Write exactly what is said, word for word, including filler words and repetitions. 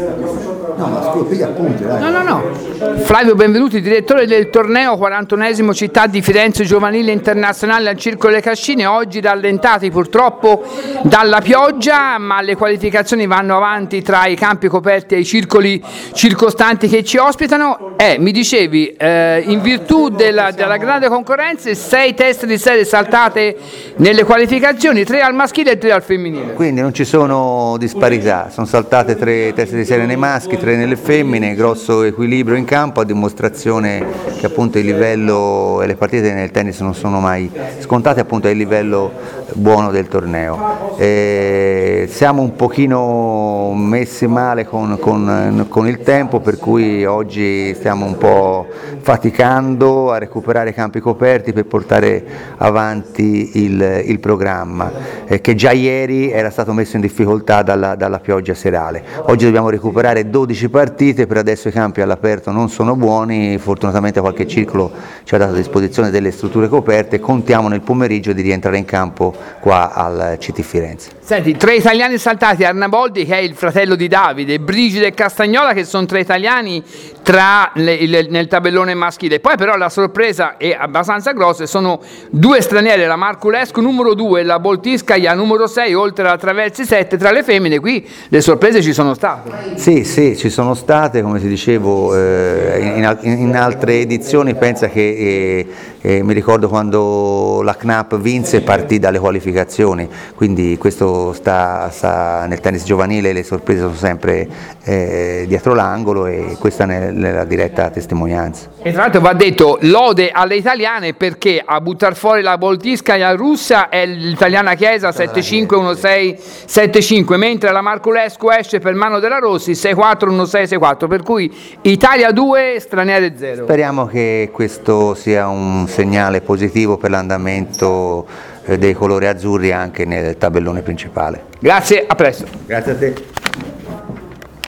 No, ma scrivi appunti, dai. No, no, no. Flavio Benvenuti, direttore del torneo quarantunesimo Città di Firenze Giovanile Internazionale al Circolo delle Cascine, oggi rallentati purtroppo dalla pioggia, ma le qualificazioni vanno avanti tra i campi coperti e i circoli circostanti che ci ospitano. Eh, mi dicevi, eh, in virtù della, della grande concorrenza, sei teste di serie saltate nelle qualificazioni, tre al maschile e tre al femminile. Quindi non ci sono disparità, sono saltate tre teste di serie nei maschi, tre nelle femmine, grosso equilibrio in campo, a dimostrazione che appunto il livello e le partite nel tennis non sono mai scontate, appunto è il livello buono del torneo. E siamo un pochino messi male con, con, con il tempo, per cui oggi stiamo un po' faticando a recuperare i campi coperti per portare avanti il, il programma, eh, che già ieri era stato messo in difficoltà dalla, dalla pioggia serale. Oggi dobbiamo recuperare dodici partite, per adesso i campi all'aperto non sono buoni, fortunatamente qualche circolo ci ha dato a disposizione delle strutture coperte, contiamo nel pomeriggio di rientrare in campo qua al C T Firenze. Senti, tre italiani saltati, Arnaboldi che è il fratello di Davide, Brigida e Castagnola che sono tre italiani tra le, il, nel tabellone maschile, poi però la sorpresa è abbastanza grossa, sono due straniere, la Marculescu numero due e la Boltiskaya numero sei, oltre alla Traversi sette tra le femmine. Qui le sorprese ci sono state. Sì, sì, ci sono state, come ti dicevo, eh, in, in, in altre edizioni. Pensa che eh, eh, mi ricordo quando la C N A P vinse, partì dalle qualificazioni, quindi questo sta, sta nel tennis giovanile, le sorprese sono sempre eh, dietro l'angolo, e questa è nella diretta testimonianza. E tra l'altro va detto lode alle italiane, perché a buttar fuori la Boltiskaya russa è l'italiana Chiesa sette cinque uno sei sette cinque, mentre la Marculescu esce per mano della Rossi sei quattro uno sei sei quattro, per cui Italia due, straniere zero. Speriamo che questo sia un segnale positivo per l'andamento dei colori azzurri anche nel tabellone principale. Grazie, a presto. Grazie a te.